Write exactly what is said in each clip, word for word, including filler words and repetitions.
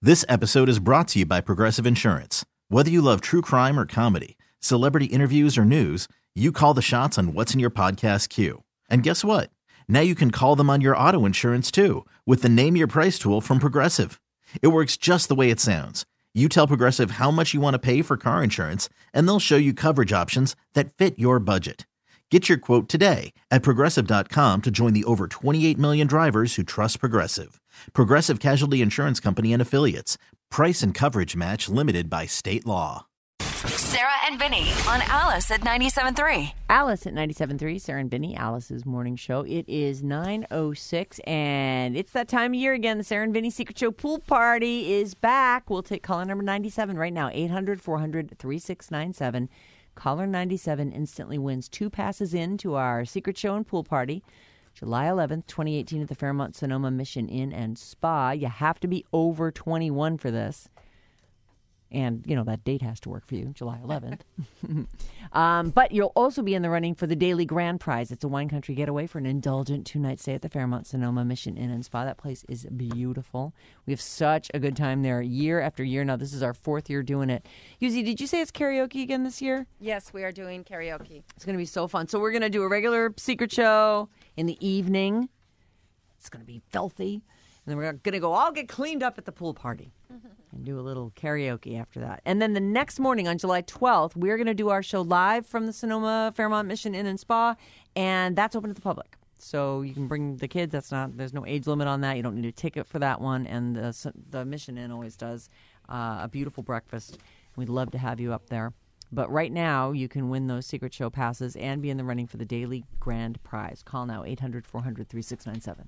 This episode is brought to you by Progressive Insurance. Whether you love true crime or comedy, celebrity interviews or news, you call the shots on what's in your podcast queue. And guess what? Now you can call them on your auto insurance too with the Name Your Price tool from Progressive. It works just the way it sounds. You tell Progressive how much you want to pay for car insurance, and they'll show you coverage options that fit your budget. Get your quote today at Progressive dot com to join the over twenty-eight million drivers who trust Progressive. Progressive Casualty Insurance Company and Affiliates. Price and coverage match limited by state law. Sarah and Vinny on Alice at ninety-seven point three. Alice at ninety-seven point three, Sarah and Vinny, Alice's morning show. It is nine oh six, and it's that time of year again. The Sarah and Vinny Secret Show pool party is back. We'll take caller number ninety-seven right now, eight hundred, four hundred, thirty-six ninety-seven. Caller ninety-seven instantly wins two passes in to our Secret Show and pool party, July eleventh, twenty eighteen at the Fairmont Sonoma Mission Inn and Spa. You have to be over twenty-one for this. And, you know, that date has to work for you, July eleventh. um, but you'll also be in the running for the Daily Grand Prize. It's a wine country getaway for an indulgent two-night stay at the Fairmont Sonoma Mission Inn and Spa. That place is beautiful. We have such a good time there year after year. Now, this is our fourth year doing it. Yuzi, did you say it's karaoke again this year? Yes, we are doing karaoke. It's going to be so fun. So we're going to do a regular secret show in the evening. It's going to be filthy. And then we're going to go all get cleaned up at the pool party and do a little karaoke after that. And then the next morning on July twelfth, we're going to do our show live from the Sonoma Fairmont Mission Inn and Spa, and that's open to the public. So you can bring the kids. That's not. There's no age limit on that. You don't need a ticket for that one. And the, the Mission Inn always does uh, a beautiful breakfast. We'd love to have you up there. But right now, you can win those Secret Show passes and be in the running for the Daily Grand Prize. Call now, eight hundred, four hundred, thirty-six ninety-seven.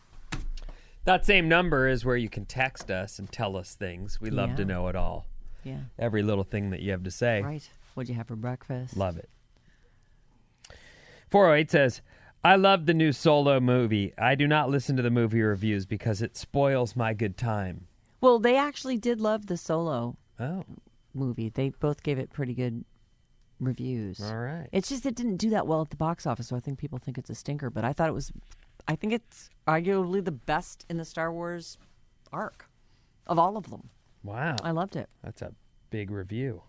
That same number is where you can text us and tell us things. We love Yeah. to know it all. Yeah. Every little thing that you have to say. Right. What'd you have for breakfast? Love it. four oh eight says, I love the new Solo movie. I do not listen to the movie reviews because it spoils my good time. Well, they actually did love the Solo Oh, movie. They both gave it pretty good reviews. all right. It's just it didn't do that well at the box office, so I think people think it's a stinker. But I thought it was, I think it's arguably the best in the Star Wars arc of all of them. Wow. I loved it. That's a big review.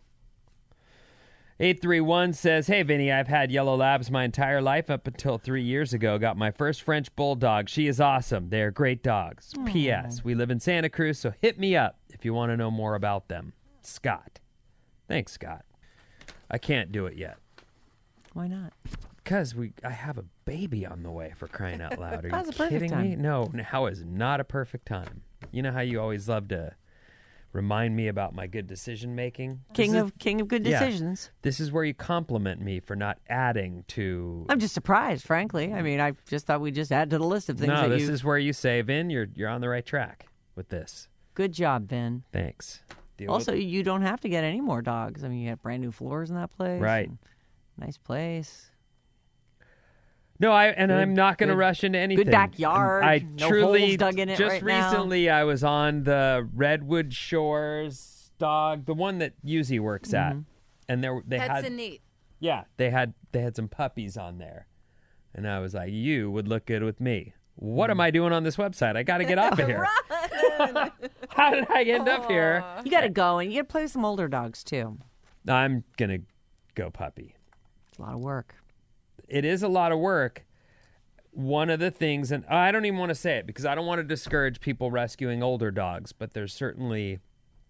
eight three one says, hey, Vinny, I've had yellow labs my entire life up until three years ago. Got my first French bulldog. She is awesome. They're great dogs. Aww. P S. We live in Santa Cruz, so hit me up if you want to know more about them. Scott. Thanks, Scott. I can't do it yet. Why not? Because we, I have a baby on the way, for crying out loud. Are Now's you a perfect kidding me? time. No, now is not a perfect time. You know how you always love to remind me about my good decision making? King This of is- King of good yeah. decisions. This is where you compliment me for not adding to. I'm just surprised, frankly. I mean, I just thought we'd just add to the list of things no, that this you. is where you say, Vin, you're you're on the right track with this. Good job, Vin. Thanks. Deal Also, with- you don't have to get any more dogs. I mean, you got brand new floors in that place. Right. and Nice place. No, I and Good- I'm not going to good- rush into anything. backyard, I no truly holes dug in it just right now. recently I was on the Redwood Shores dog, the one that Yuzi works at, Mm-hmm. and there they Pets had and neat. yeah they had they had some puppies on there, and I was like, you would look good with me. What am I doing on this website? I got to get off of here. How did I end up here? You got to go, and you got to play with some older dogs, too. I'm gonna go puppy. It's a lot of work. It is a lot of work. One of the things, and I don't even want to say it because I don't want to discourage people rescuing older dogs, but there's certainly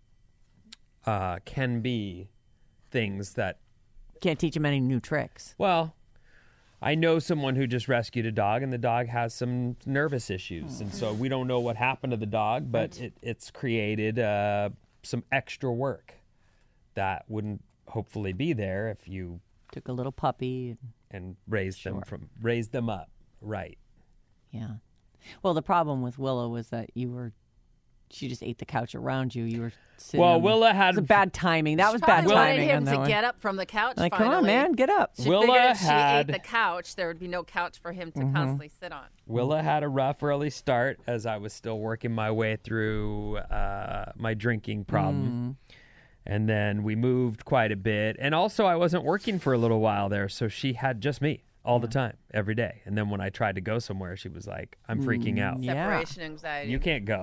uh, can be things that, Can't teach them any new tricks. well, I know someone who just rescued a dog, and the dog has some nervous issues, and so we don't know what happened to the dog, but it, it's created uh, some extra work that wouldn't hopefully be there if you Took a little puppy. And, and raised them Sure. from raised them up right. yeah. Well, the problem with Willow was that you were, she just ate the couch around you. You were sitting Well, on the- Willa had- It was bad timing. That was bad Probably wanted timing. him on that to one. get up from the couch. Like, finally. come on, man, get up. She Willa figured if she had- ate the couch, there would be no couch for him to Mm-hmm. constantly sit on. Willa had a rough early start as I was still working my way through uh, my drinking problem. And then we moved quite a bit. And also, I wasn't working for a little while there, so she had just me all the time, every day. And then when I tried to go somewhere, she was like, I'm freaking out. Yeah. Separation anxiety. You can't go.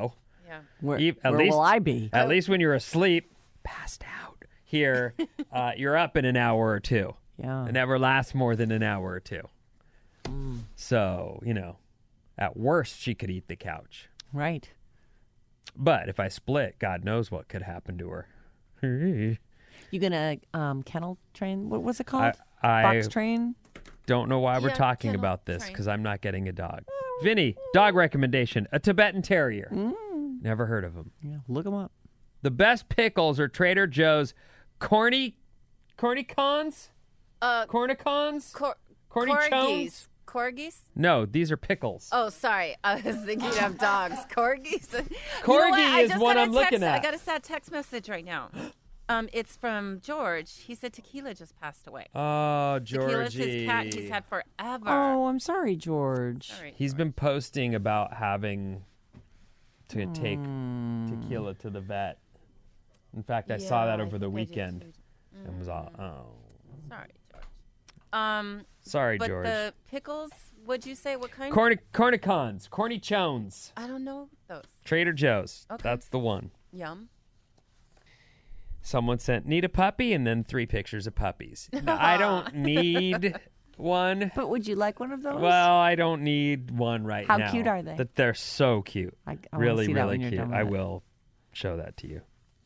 Yeah. Where, E- at where least- will I be? At least when you're asleep, passed out. Here, uh, you're up in an hour or two. Yeah. It never lasts more than an hour or two. So, you know, at worst, she could eat the couch. Right. But if I split, God knows what could happen to her. You gonna um, kennel train? What, what's it called? I, I Box train? don't know why we're Yeah, talking kennel about this train. because I'm not getting a dog. Vinny, dog recommendation: a Tibetan Terrier. Mm. Never heard of him. Yeah, look them up. The best pickles are Trader Joe's corny, cornicons, Uh, cornicons, cor- corny corgis. chones. Corgis? No, these are pickles. Oh, sorry. I was thinking of dogs. Corgis. You know Corgi what? I is just what got a I'm looking text- at. I got a sad text message right now. Um, it's from George. He said tequila just passed away. Oh, Tequila's Georgie. his cat he's had forever. Oh, I'm sorry, George. All right, He's George. been posting about having to take Hmm. tequila to the vet. In fact, I saw that Yeah, over I the think I did weekend too. and was all, oh, Sorry, George. Um, sorry, but George. the pickles, what'd you say? What kind? Corny, cornicons, corny chones, I don't know those. Trader Joe's. Okay. That's the one. Yum. Someone sent, need a puppy, and then three pictures of puppies. Now, I don't need one. But would you like one of those? Well, I don't need one right How now. cute are they? That they're so cute. I, I wanna really, see that really when you're cute. done with I it. will show that to you.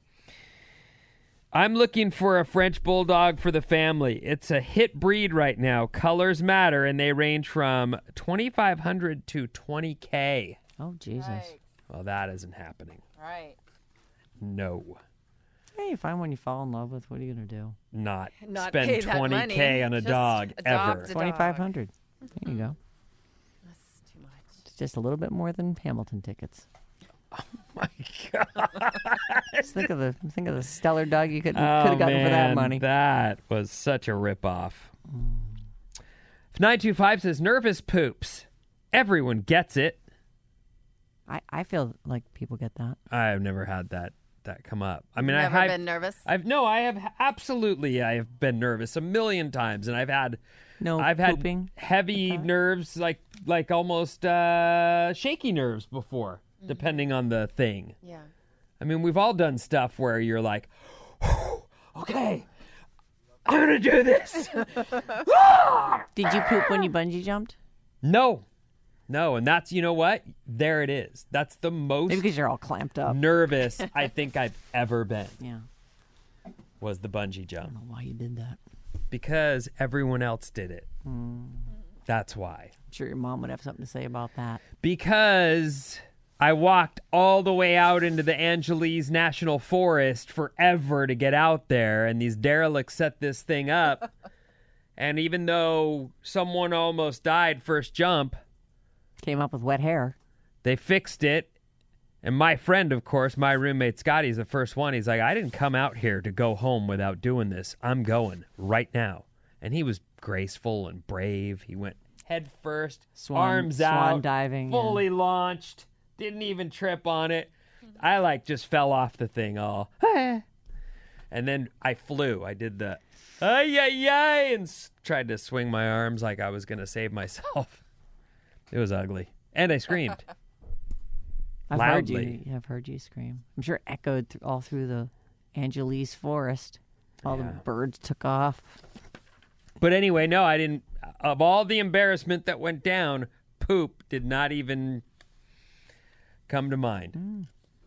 I'm looking for a French Bulldog for the family. It's a hit breed right now. Colors matter, and they range from twenty-five hundred to twenty K. Oh, Jesus. Right. Well, that isn't happening. Right. No. Hey, you find one you fall in love with. What are you gonna do? Not, Not pay spend that twenty K money. on a Just dog adopt ever. a dog. Twenty-five hundred. There you go. That's too much. It's just a little bit more than Hamilton tickets. My God. Just think of the think of the stellar dog you could could Oh, have gotten for that man, money. That was such a ripoff. nine two five says, nervous poops. Everyone gets it. I, I feel like people get that. I've never had that that come up. I mean, Never I have been nervous? I've no, I have absolutely. I have been nervous a million times, and I've had No I've had pooping. heavy nerves, like like almost uh, shaky nerves before, depending on the thing. Yeah. I mean, we've all done stuff where you're like, okay, I'm gonna do this. Did you poop when you bungee jumped? No, no, and that's you know what? There it is. That's the most Maybe because you're all clamped up. nervous I think I've ever been. Yeah. Was the bungee I jump don't know why you did that. because everyone else did it. Hmm. That's why. I'm sure your mom would have something to say about that. Because I walked all the way out into the Angeles National Forest forever to get out there, and these derelicts set this thing up. And even though someone almost died first jump, Came up with wet hair. they fixed it. And my friend, of course, my roommate Scotty's the first one. He's like, I didn't come out here to go home without doing this. I'm going right now. And he was graceful and brave. He went head first, Swan- arms swan out, diving, yeah. fully launched, didn't even trip on it. I like just fell off the thing all. And then I flew. I did the ay ay ay and s- tried to swing my arms like I was going to save myself. It was ugly. And I screamed. I've heard Loudly. you. I've heard you scream. I'm sure it echoed th- all through the Angeles forest. All the Yeah. birds took off. But anyway, no, I didn't. Of all the embarrassment that went down, poop did not even come to mind. Mm.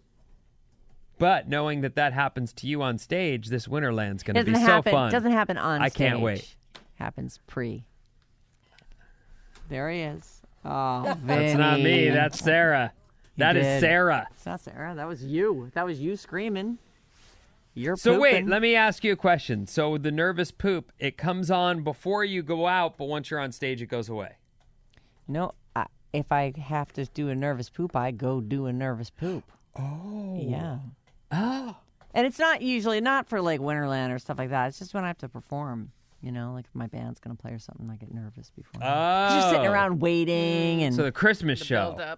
But knowing that that happens to you on stage, this Winterland's going to Doesn't be happen. so fun. Doesn't happen on I stage. can't wait. Happens pre. There he is. Oh, That's not me. Vinny. That's Sarah. That is did. Sarah. It's not Sarah. That was you. That was you screaming. You're So wait, pooping. let me ask you a question. So the nervous poop, it comes on before you go out, but once you're on stage, it goes away. No, I, if I have to do a nervous poop, I go do a nervous poop. Oh. Yeah. Oh. And it's not usually not for like Winterland or stuff like that. It's just when I have to perform. You know, like if my band's gonna play or something, I get nervous before. Oh. 'Cause you're sitting around waiting and So the Christmas The show. build up.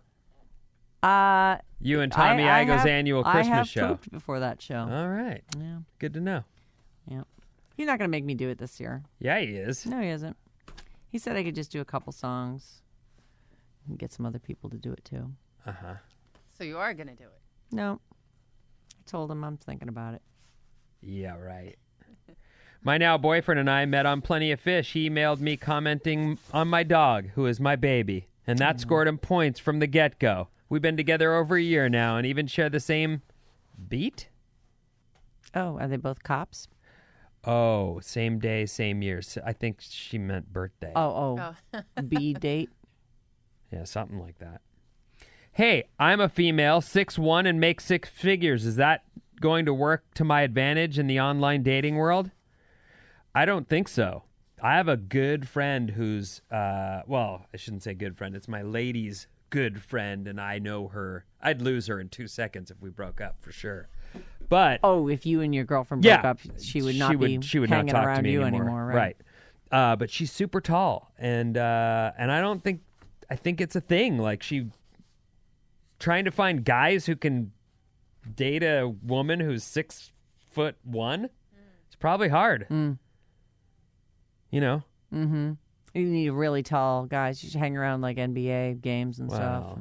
uh, You and Tommy I, I Igo's have- annual I Christmas have show. pooped before that show. All right. Yeah, Good to know. yeah. He's not gonna make me do it this year. Yeah, he is. No, he isn't. He said I could just do a couple songs and get some other people to do it too. Uh-huh. So you are going to do it. No. I told him I'm thinking about it. Yeah, right. My now boyfriend and I met on Plenty of Fish. He emailed me commenting on my dog, who is my baby, and that mm. scored him points from the get-go. We've been together over a year now and even share the same beat. Oh, are they both cops? Oh, same day, same year. So I think she meant birthday. Oh, oh. oh. B date? Yeah, something like that. Hey, I'm a female, six one, and make six figures. Is that going to work to my advantage in the online dating world? I don't think so. I have a good friend who's, uh, well, I shouldn't say good friend. It's my lady's good friend, and I know her. I'd lose her in two seconds if we broke up, for sure. But oh, if you and your girlfriend yeah, broke up, she would not she would, be she would hanging not talk around to me you anymore. anymore, right? Right. Uh, but she's super tall, and uh, and I don't think I think it's a thing. Like she trying to find guys who can date a woman who's six foot one. It's probably hard. Mm. You know. Mm-hmm. You need really tall guys. You should hang around like N B A games and wow. stuff.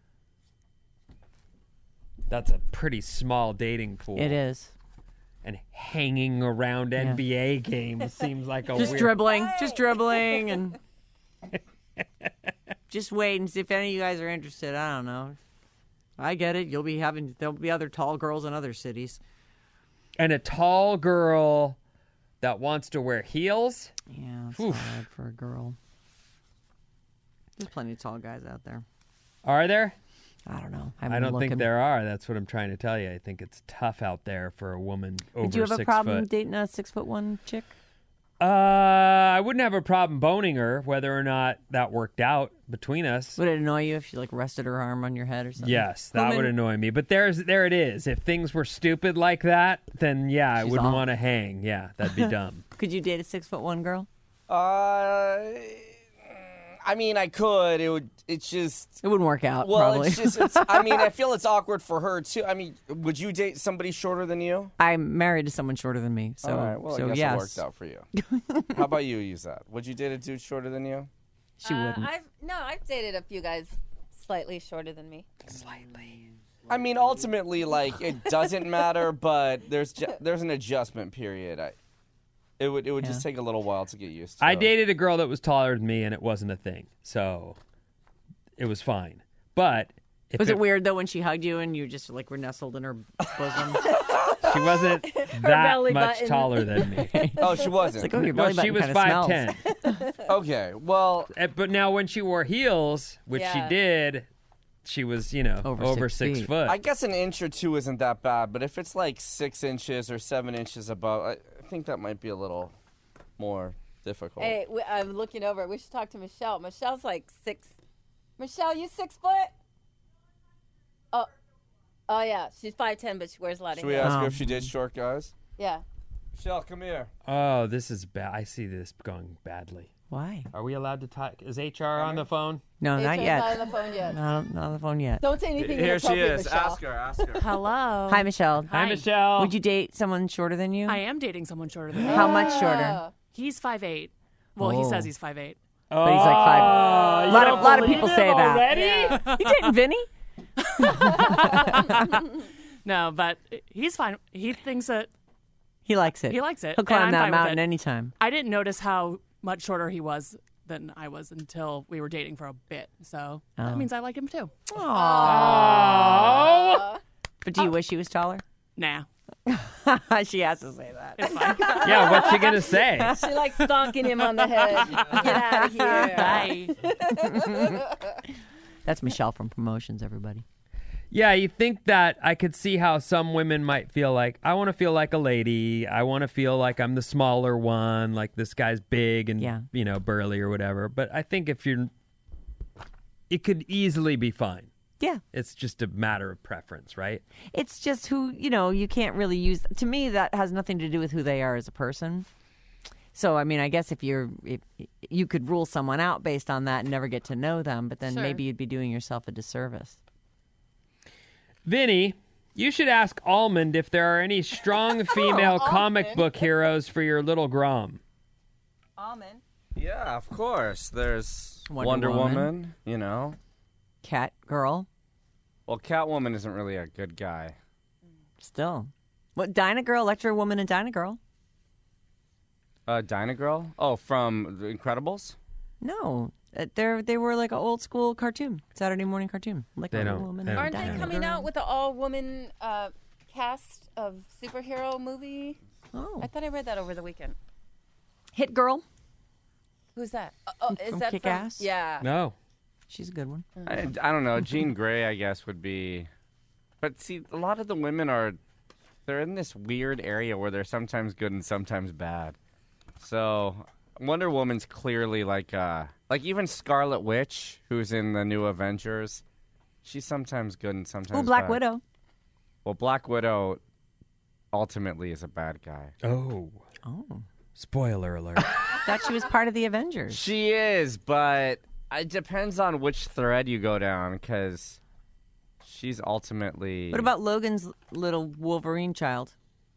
That's a pretty small dating pool. It is. And hanging around yeah. N B A games seems like a just weird... dribbling, hey! just dribbling, and just wait and see if any of you guys are interested. I don't know. I get it. You'll be having there'll be other tall girls in other cities. And a tall girl that wants to wear heels. Yeah, it's hard for a girl. There's plenty of tall guys out there. Are there? I don't know. I don't think there are. That's what I'm trying to tell you. I think it's tough out there for a woman over six foot. Did you have a problem foot. dating a six foot one chick? Uh, I wouldn't have a problem boning her, whether or not that worked out between us. Would it annoy you if she like rested her arm on your head or something? Yes, that Woman. would annoy me. But there's there it is. If things were stupid like that, then yeah, She's I wouldn't want to hang. Yeah, that'd be dumb. Could you date a six foot one girl? Uh. I mean, I could. It would. It's just. It wouldn't work out. Well, probably. it's just. It's, I mean, I feel it's awkward for her too. I mean, would you date somebody shorter than you? I'm married to someone shorter than me, so. All right. Well, so I guess yes. it worked out for you. How about you? Use that. Would you date a dude shorter than you? She uh, wouldn't. I've, no, I've dated a few guys slightly shorter than me. Slightly. I mean, ultimately, like it doesn't matter, but there's ju- there's an adjustment period. I. It would it would yeah. just take a little while to get used to. I dated a girl that was taller than me, and it wasn't a thing, so it was fine. But if was it, it weird though when she hugged you and you just like were nestled in her bosom? She wasn't that much button. taller than me. Oh, she wasn't. Like, oh, your belly no, she was five ten. Okay, well, but now when she wore heels, which yeah. she did, she was you know over, over six, six foot. I guess an inch or two isn't that bad, but if it's like six inches or seven inches above. I, I think that might be a little more difficult. Hey, we, I'm looking over. We should talk to Michelle. Michelle's like six. Michelle, you six foot? Oh, oh yeah. She's five ten, but she wears a lot Should of we hair. ask Oh. her if she did short guys? Yeah. Michelle, come here. Oh, this is bad. I see this going badly. Why? Are we allowed to talk? Is H R on the phone? No, H R's not yet. Not on the phone yet. Not, not on the phone yet. Don't say anything Here she inappropriate, is. Michelle. Ask her. Ask her. Hello. Hi, Michelle. Hi, Michelle. Would you date someone shorter than you? I am dating someone shorter than me. How much shorter? Ah. He's five eight. Well, he Oh. says he's five eight. Oh, But he's like five. you A lot don't of- lot of believe people him say that. already? Yeah. You dating Vinny? No, but he's fine. He thinks that He likes it. he likes it. He'll and climb I'm that fine with mountain it. anytime. I didn't notice how much shorter he was than I was until we were dating for a bit. So Oh. that means I like him too. Oh. But do you wish he was taller? Nah. She has to say that. It's fine. Yeah, what's she gonna say? She likes stonking him on the head. Get out of here. Bye. That's Michelle from Promotions, everybody. Yeah, you think that I could see how some women might feel like, I want to feel like a lady. I want to feel like I'm the smaller one, like this guy's big and, Yeah. you know, burly or whatever. But I think if you're, it could easily be fine. Yeah. It's just a matter of preference, right? It's just who, you know, you can't really use. To me, that has nothing to do with who they are as a person. So, I mean, I guess if you're, if you could rule someone out based on that and never get to know them, but then Sure. maybe you'd be doing yourself a disservice. Vinny, you should ask Almond if there are any strong female comic Almond. book heroes for your little Grom. Almond. Yeah, of course. There's Wonder Wonder, Woman. Woman. You know. Cat girl. Well, Catwoman isn't really a good guy. Still. What, Dyna Girl, Electro Woman and Dyna Girl? Uh, Dyna Girl? Oh, from The Incredibles? No. Uh, they're, they were like an old school cartoon, Saturday morning cartoon. Like They a don't- woman they and don't Aren't do they Dyna coming Girl. out with an all-woman uh, cast of superhero movie? Oh. I thought I read that over the weekend. Hit Girl. Who's that? Uh, oh, is From that Kick-Ass? from? Yeah. No. She's a good one. I, I don't know. Jean Grey, I guess, would be. But see, a lot of the women are. They're in this weird area where they're sometimes good and sometimes bad. So Wonder Woman's clearly like. Uh, like even Scarlet Witch, who's in the new Avengers, she's sometimes good and sometimes Oh, Black bad. Widow. Well, Black Widow ultimately is a bad guy. Oh. Oh. Spoiler alert. Thought she was part of the Avengers. She is, but it depends on which thread you go down, because she's ultimately. What about Logan's little Wolverine child?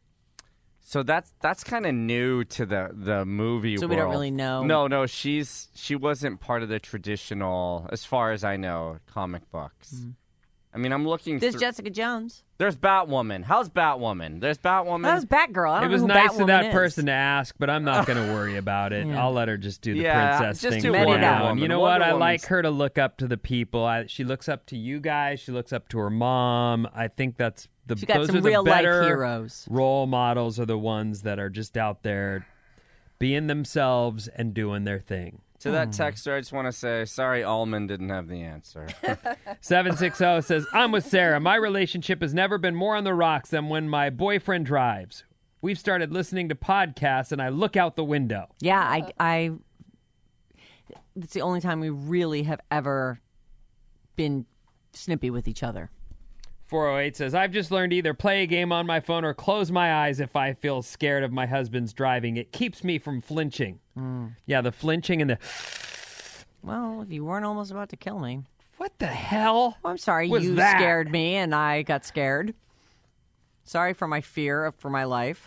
So that's that's kind of new to the the movie So world. we don't really know. No, no, she's she wasn't part of the traditional, as far as I know, comic books. Mm-hmm. I mean, I'm looking. There's through- Jessica Jones. There's Batwoman. How's Batwoman? There's Batwoman. That was Batgirl. I don't It was know who nice of Batwoman that is. person to ask, but I'm not going to worry about it. Yeah. I'll let her just do the Yeah, princess just thing do for Wonder now. Woman. You know Wonder what? I Woman's- like her to look up to the people. I, she looks up to you guys. She looks up to her mom. I think that's the She got those some are the real life better heroes. role models are the ones that are just out there being themselves and doing their thing. To that texter, I just want to say, sorry, Allman didn't have the answer. seven six zero says, I'm with Sarah. My relationship has never been more on the rocks than when my boyfriend drives. We've started listening to podcasts, and I look out the window. Yeah, I, I. It's the only time we really have ever been snippy with each other. four oh eight says, I've just learned to either play a game on my phone or close my eyes if I feel scared of my husband's driving. It keeps me from flinching. Mm. Yeah, the flinching and the... Well, if you weren't almost about to kill me. What the hell? Well, I'm sorry was you that? scared me and I got scared. Sorry for my fear of, for my life.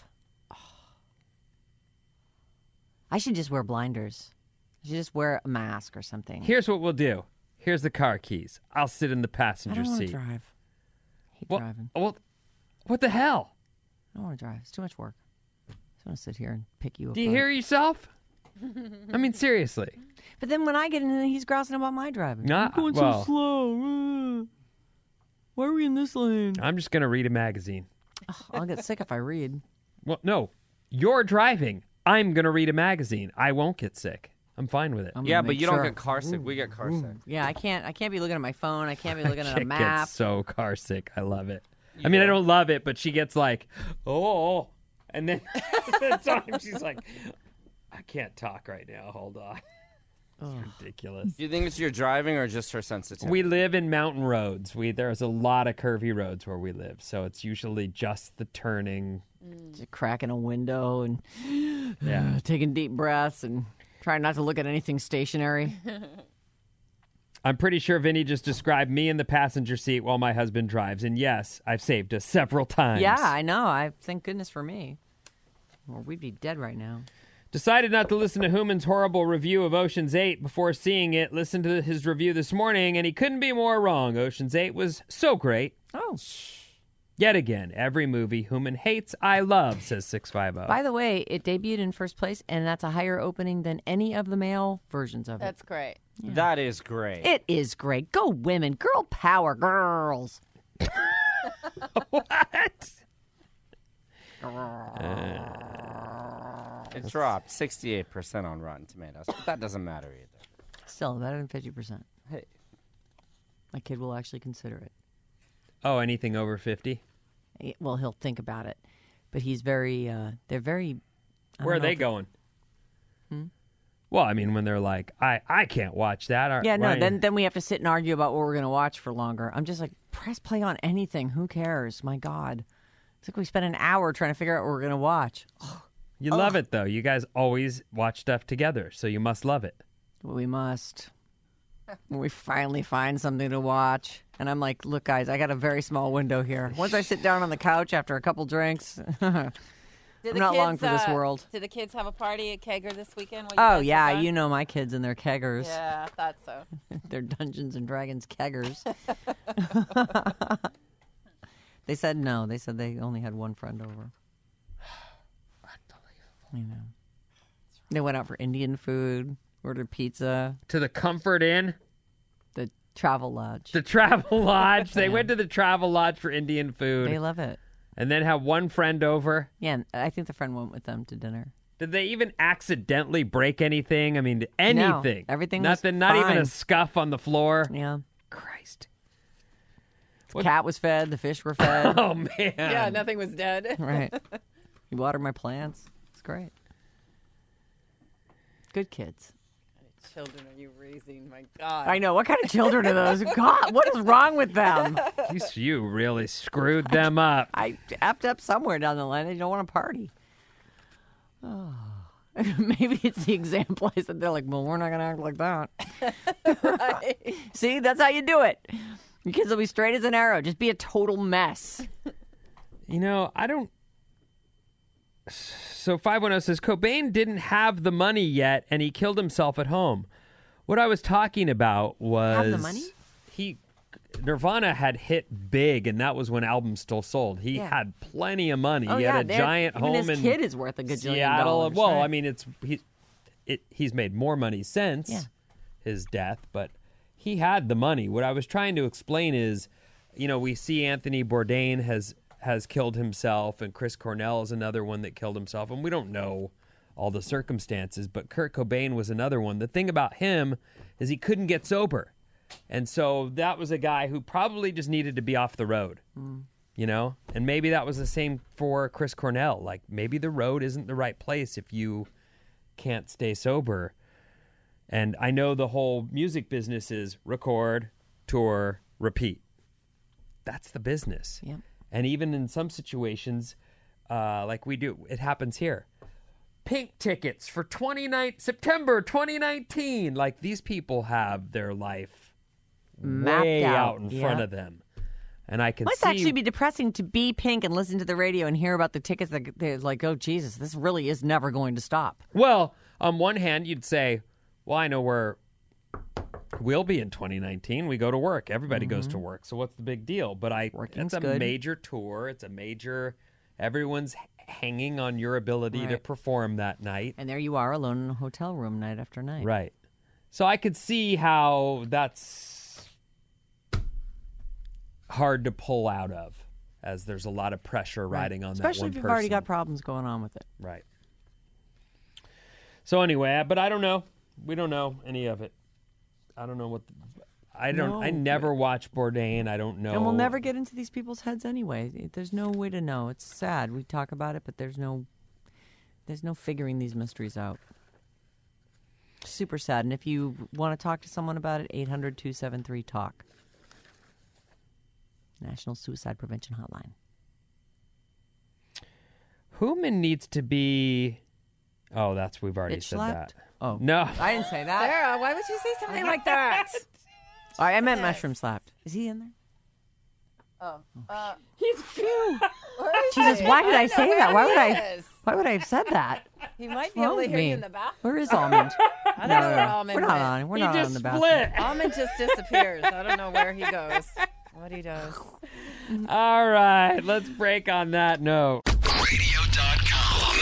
I should just wear blinders. I should just wear a mask or something. Here's what we'll do. Here's the car keys. I'll sit in the I passenger don't want to seat. drive. I hate Well, driving. well, what the hell? I don't want to drive. It's too much work. I just want to sit here and pick you up. Do you hear yourself? I mean, seriously. But then when I get in, he's grousing about my driving. Nah, You're going well- so slow. Uh, Why are we in this lane? I'm just going to read a magazine. I'll get sick if I read. Well, no. You're driving. I'm going to read a magazine. I won't get sick. I'm fine with it. I'm yeah, gonna but make you sure. don't get car sick. We get car sick. Yeah, I can't. I can't be looking at my phone. I can't be looking at a Chick map. gets so car sick. I love it. I mean, I don't love it, but she gets like, oh, and then the time she's like, I can't talk right now. Hold on. It's ridiculous. Do you think it's your driving or just her sensitivity? We live in mountain roads. We there's a lot of curvy roads where we live, so it's usually just the turning. Just cracking a window and Yeah. taking deep breaths and trying not to look at anything stationary. I'm pretty sure Vinny just described me in the passenger seat while my husband drives, and yes, I've saved us several times. Yeah, I know. I thank goodness for me. Or we'd be dead right now. Decided not to listen to Human's horrible review of Ocean's eight before seeing it. Listened to his review this morning, and he couldn't be more wrong. Ocean's eight was so great. Oh. Yet again, every movie Human hates, I love, says six five zero. By the way, it debuted in first place, and that's a higher opening than any of the male versions of it. That's great. That is great. It is great. Go women. Girl power, girls. What? It dropped sixty-eight percent on Rotten Tomatoes. But that doesn't matter either. Still better than fifty percent. Hey. My kid will actually consider it. Oh, anything over fifty? Eh, Well, he'll think about it. But he's very, uh, they're very... I Where are don't know they if- going? Well, I mean, when they're like, I, I can't watch that. Or- Yeah, no, Ryan- then then we have to sit and argue about what we're going to watch for longer. I'm just like, press play on anything. Who cares? My God. It's like we spent an hour trying to figure out what we're going to watch. You love it, though. You guys always watch stuff together, so you must love it. We must. When we finally find something to watch. And I'm like, look, guys, I got a very small window here. Once I sit down on the couch after a couple drinks, Did I'm the not kids, long for this uh, world. Did the kids have a party at Kegger this weekend? while you Oh, guys were yeah. gone? You know my kids and their keggers. Yeah, I thought so. They're Dungeons and Dragons keggers. They said no. They said they only had one friend over. You know. They went out for Indian food, ordered pizza, To the Comfort Inn, the travel lodge. the Travel Lodge. They Yeah. went to the Travel Lodge for Indian food, They love it. and then have one friend over. Yeah, and I think the friend went with them to dinner. Did they even accidentally break anything? I mean, anything? everything was Nothing. Not even a fine. scuff on the floor. Yeah. Christ. The cat was fed. The fish were fed. Oh man. Yeah, nothing was dead. Right. You watered my plants. It's great. Good kids. Children are you raising? My God. I know. What kind of children are those? God, what is wrong with them? You, you really screwed them up. I effed up somewhere down the line. They don't want to party. Oh. Maybe it's the example I said. They're like, well, we're not going to act like that. Right. See, that's how you do it. Your kids will be straight as an arrow. Just be a total mess. You know, I don't. So five one zero says Cobain didn't have the money yet, and he killed himself at home. What I was talking about was Have the money? he Nirvana had hit big, and that was when albums still sold. He Yeah. had plenty of money. Oh, he yeah. had a they're- giant even home his in kid is worth a gajillion Seattle. dollars. Well, right? I mean, it's he, it he's made more money since Yeah. his death, but he had the money. What I was trying to explain is, you know, we see Anthony Bourdain has has killed himself, and Chris Cornell is another one that killed himself, and we don't know all the circumstances, but Kurt Cobain was another one. The thing about him is he couldn't get sober. And so that was a guy who probably just needed to be off the road, Mm. you know? And maybe that was the same for Chris Cornell. Like, maybe the road isn't the right place if you can't stay sober. And I know the whole music business is record, tour, repeat. That's the business. Yep. And even in some situations, uh, like we do, it happens here. Pink tickets for twenty-nine September twenty nineteen. Like, these people have their life Mapped way out, out in front yeah. of them. And I can Must see actually be depressing to be Pink and listen to the radio and hear about the tickets that they're like, oh, Jesus, this really is never going to stop. Well, on one hand, you'd say, well, I know where we'll be in twenty nineteen. We go to work. Everybody goes to work. So what's the big deal? But I, Working's it's a good. major tour. It's a major, everyone's h- hanging on your ability to Right. perform that night. And there you are alone in a hotel room night after night. Right. So I could see how that's hard to pull out of, as there's a lot of pressure riding on Especially that one if you've person. already got problems going on with it. Right. So anyway, but I don't know. We don't know any of it. I don't know what. The, I don't. I No. never watch Bourdain. I don't know. And we'll never get into these people's heads anyway. It- There's no way to know. It's sad. We talk about it, but there's no there's no figuring these mysteries out. Super sad. And if you want to talk to someone about it, eight hundred, two seven three, talk. National Suicide Prevention Hotline. Human needs to be. Oh, that's we've already Bitch said slapped? that. Oh. No. I didn't say that. Sarah, why would you say something like that? Oh, I meant mushroom slapped. Is he in there? Oh. Uh, He's phew. where is Jesus, he? why did I don't know say where that? Why he would I is. why would I have said that? He might be What's able wrong to with hear me? you in the bathroom. Where is Almond? I don't know where Almond We're not went. on. We're He not just on the bathroom. split. Almond just disappears. I don't know where he goes. What he does. All right. Let's break on that note. radio dot com.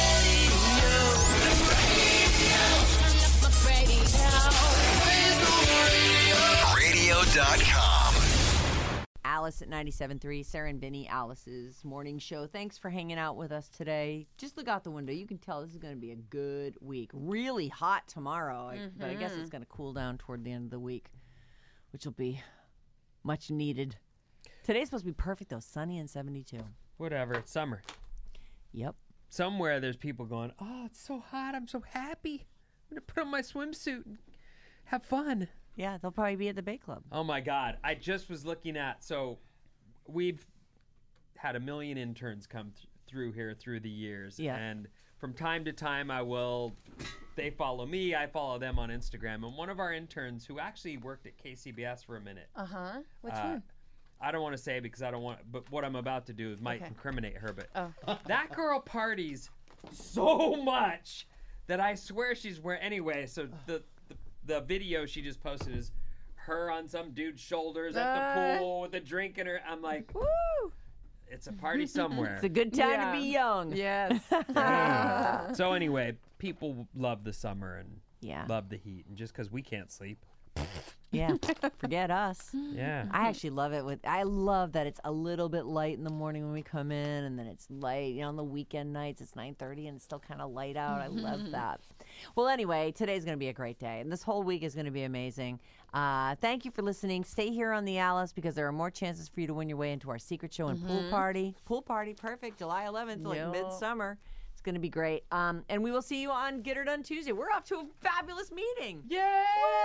radio dot com. Alice at ninety-seven point three, Sarah and Vinny, Alice's morning show. Thanks for hanging out with us today. Just look out the window. You can tell this is going to be a good week. Really hot tomorrow, I- but I guess it's going to cool down toward the end of the week, which will be much needed. Today's supposed to be perfect, though. Sunny and seventy-two. Whatever. It's summer. Yep. Somewhere there's people going, oh, it's so hot. I'm so happy. I'm going to put on my swimsuit and have fun. Yeah, they'll probably be at the Bay Club. Oh my God. I just was looking at, so we've had a million interns come th- through here through the years. Yeah. And from time to time, I will, they follow me, I follow them on Instagram. And one of our interns who actually worked at K C B S for a minute, Uh huh. Which uh, one? I don't want to say it because I don't want, but what I'm about to do might Okay. incriminate her. But Oh. that girl parties so much that I swear she's wearing. Anyway, so the, the the video she just posted is her on some dude's shoulders at Uh. the pool with a drink in her. I'm like, Woo! it's a party somewhere. It's a good time Yeah. to be young. Yes. Dang. So anyway, people love the summer and Yeah. love the heat, and just because we can't sleep, Yeah. Forget us. yeah. I actually love it with I love that it's a little bit light in the morning when we come in, and then it's light, you know, on the weekend nights it's nine thirty and it's still kind of light out. I love that. Well, anyway, today's going to be a great day, and this whole week is going to be amazing. Uh, thank you for listening. Stay here on the Alice because there are more chances for you to win your way into our secret show and pool party. Pool party, perfect. July eleventh, like Yep. midsummer. It's going to be great. Um, and we will see you on Get Her Done Tuesday. We're off to a fabulous meeting. Yay!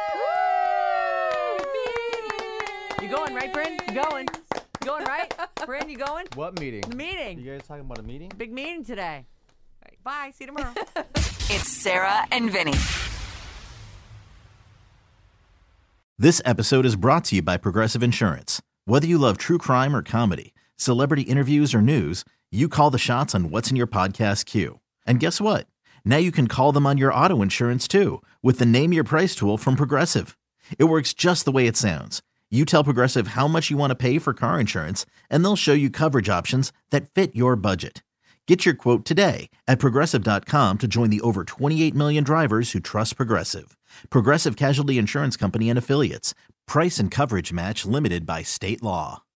You going, right, Bryn? You going? You going, right? Bryn, you going? What meeting? The meeting. You guys talking about a meeting? Big meeting today. All right, bye. See you tomorrow. It's Sarah and Vinny. This episode is brought to you by Progressive Insurance. Whether you love true crime or comedy, celebrity interviews or news, you call the shots on what's in your podcast queue. And guess what? Now you can call them on your auto insurance too with the Name Your Price tool from Progressive. It works just the way it sounds. You tell Progressive how much you want to pay for car insurance, and they'll show you coverage options that fit your budget. Get your quote today at Progressive dot com to join the over twenty-eight million drivers who trust Progressive. Progressive Casualty Insurance Company and Affiliates. Price and coverage match limited by state law.